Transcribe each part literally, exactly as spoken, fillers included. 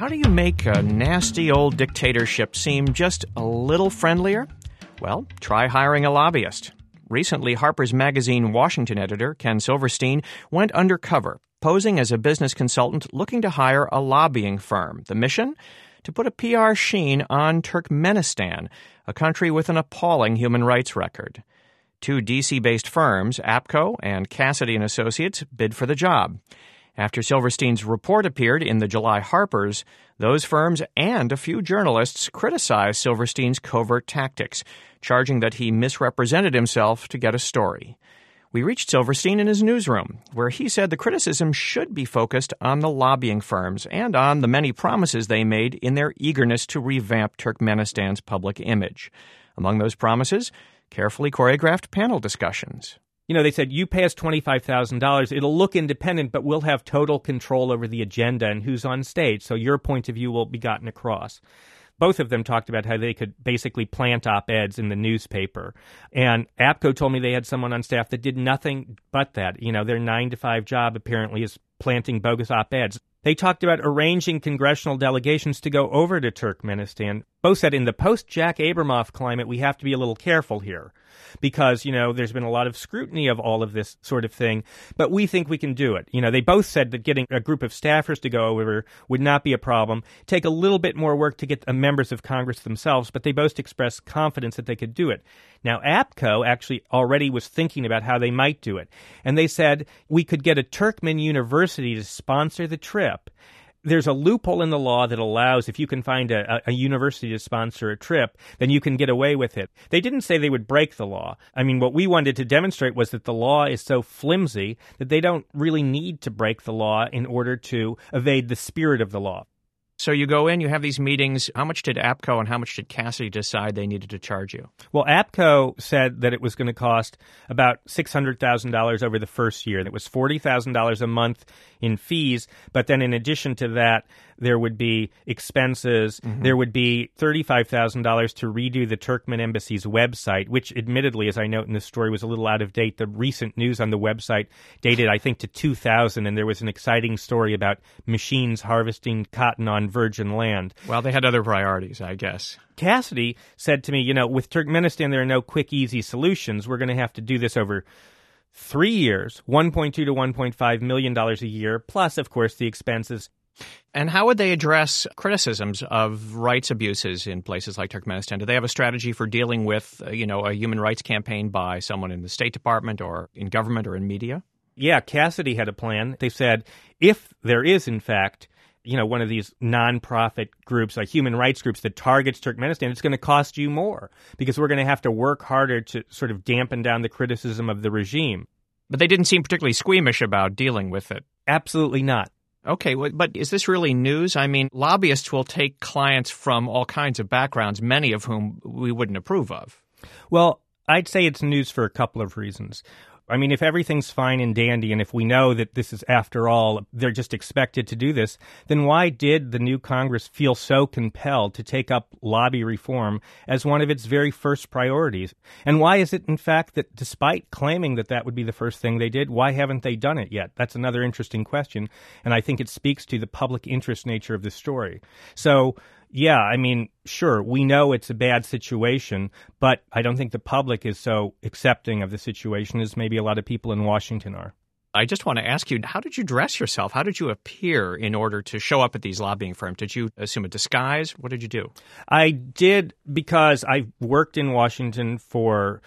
How do you make a nasty old dictatorship seem just a little friendlier? Well, try hiring a lobbyist. Recently, Harper's Magazine Washington editor Ken Silverstein went undercover, posing as a business consultant looking to hire a lobbying firm. The mission? To put a P R sheen on Turkmenistan, a country with an appalling human rights record. Two D C-based firms, APCO and Cassidy and Associates, bid for the job. After Silverstein's report appeared in the July Harper's, those firms and a few journalists criticized Silverstein's covert tactics, charging that he misrepresented himself to get a story. We reached Silverstein in his newsroom, where he said the criticism should be focused on the lobbying firms and on the many promises they made in their eagerness to revamp Turkmenistan's public image. Among those promises, carefully choreographed panel discussions. You know, they said, you pay us twenty-five thousand dollars. It'll look independent, but we'll have total control over the agenda and who's on stage, so your point of view will be gotten across. Both of them talked about how they could basically plant op-eds in the newspaper. And APCO told me they had someone on staff that did nothing but that. You know, their nine to five job apparently is planting bogus op-eds. They talked about arranging congressional delegations to go over to Turkmenistan. Both said in the post-Jack Abramoff climate, we have to be a little careful here because, you know, there's been a lot of scrutiny of all of this sort of thing, but we think we can do it. You know, they both said that getting a group of staffers to go over would not be a problem. Take a little bit more work to get members of Congress themselves, but they both expressed confidence that they could do it. Now, APCO actually already was thinking about how they might do it, and they said we could get a Turkmen university to sponsor the trip. There's a loophole in the law that allows if you can find a, a university to sponsor a trip, then you can get away with it. They didn't say they would break the law. I mean, what we wanted to demonstrate was that the law is so flimsy that they don't really need to break the law in order to evade the spirit of the law. So you go in, you have these meetings. How much did APCO and how much did Cassidy decide they needed to charge you? Well, APCO said that it was going to cost about six hundred thousand dollars over the first year. It was forty thousand dollars a month in fees, but then in addition to that, there would be expenses. Mm-hmm. There would be thirty-five thousand dollars to redo the Turkmen Embassy's website, which admittedly, as I note in the story, was a little out of date. The recent news on the website dated, I think, to two thousand, and there was an exciting story about machines harvesting cotton on virgin land. Well, they had other priorities, I guess. Cassidy said to me, you know, with Turkmenistan, there are no quick, easy solutions. We're going to have to do this over three years, one point two to one point five million dollars a year, plus, of course, the expenses. And how would they address criticisms of rights abuses in places like Turkmenistan? Do they have a strategy for dealing with, uh, you know, a human rights campaign by someone in the State Department or in government or in media? Yeah, Cassidy had a plan. They said if there is, in fact, you know, one of these nonprofit groups, like human rights groups that targets Turkmenistan, it's going to cost you more because we're going to have to work harder to sort of dampen down the criticism of the regime. But they didn't seem particularly squeamish about dealing with it. Absolutely not. Okay, but is this really news? I mean, lobbyists will take clients from all kinds of backgrounds, many of whom we wouldn't approve of. Well, I'd say it's news for a couple of reasons. I mean, if everything's fine and dandy, and if we know that this is, after all, they're just expected to do this, then why did the new Congress feel so compelled to take up lobby reform as one of its very first priorities? And why is it, in fact, that despite claiming that that would be the first thing they did, why haven't they done it yet? That's another interesting question, and I think it speaks to the public interest nature of the story. So, yeah, I mean, sure, we know it's a bad situation, but I don't think the public is so accepting of the situation as maybe a lot of people in Washington are. I just want to ask you, how did you dress yourself? How did you appear in order to show up at these lobbying firms? Did you assume a disguise? What did you do? I did because I worked in Washington for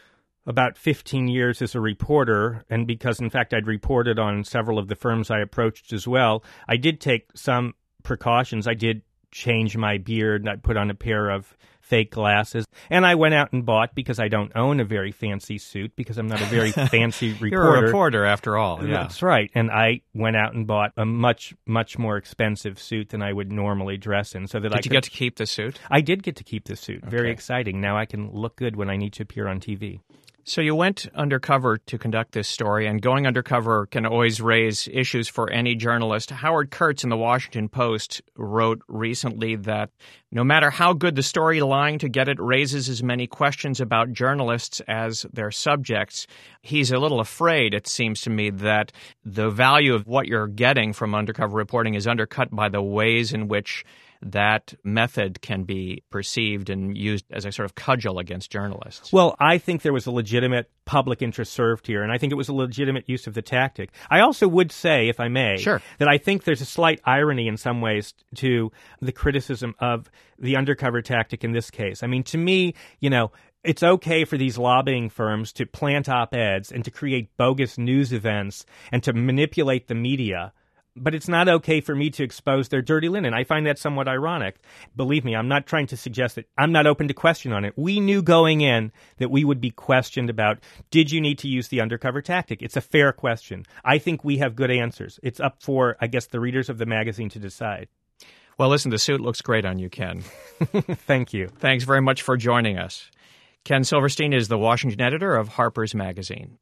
about fifteen years as a reporter, and because, in fact, I'd reported on several of the firms I approached as well. I did take some precautions. I did change my beard, and I put on a pair of fake glasses. And I went out and bought, because I don't own a very fancy suit, because I'm not a very fancy reporter. You're a reporter, after all. Yeah. That's right. And I went out and bought a much, much more expensive suit than I would normally dress in. So that did I you could... get to keep the suit? I did get to keep the suit. Okay. Very exciting. Now I can look good when I need to appear on T V. So you went undercover to conduct this story, and going undercover can always raise issues for any journalist. Howard Kurtz in the Washington Post wrote recently that no matter how good the story, lying to get it raises as many questions about journalists as their subjects. he's a little afraid, it seems to me, that the value of what you're getting from undercover reporting is undercut by the ways in which that method can be perceived and used as a sort of cudgel against journalists. Well, I think there was a legitimate public interest served here, and I think it was a legitimate use of the tactic. I also would say, if I may, sure. that I think there's a slight irony in some ways to the criticism of the undercover tactic in this case. I mean, to me, you know, it's okay for these lobbying firms to plant op-eds and to create bogus news events and to manipulate the media, but it's not okay for me to expose their dirty linen. I find that somewhat ironic. Believe me, I'm not trying to suggest that I'm not open to question on it. We knew going in that we would be questioned about, did you need to use the undercover tactic? It's a fair question. I think we have good answers. It's up for, I guess, the readers of the magazine to decide. Well, listen, the suit looks great on you, Ken. Thank you. Thanks very much for joining us. Ken Silverstein is the Washington editor of Harper's Magazine.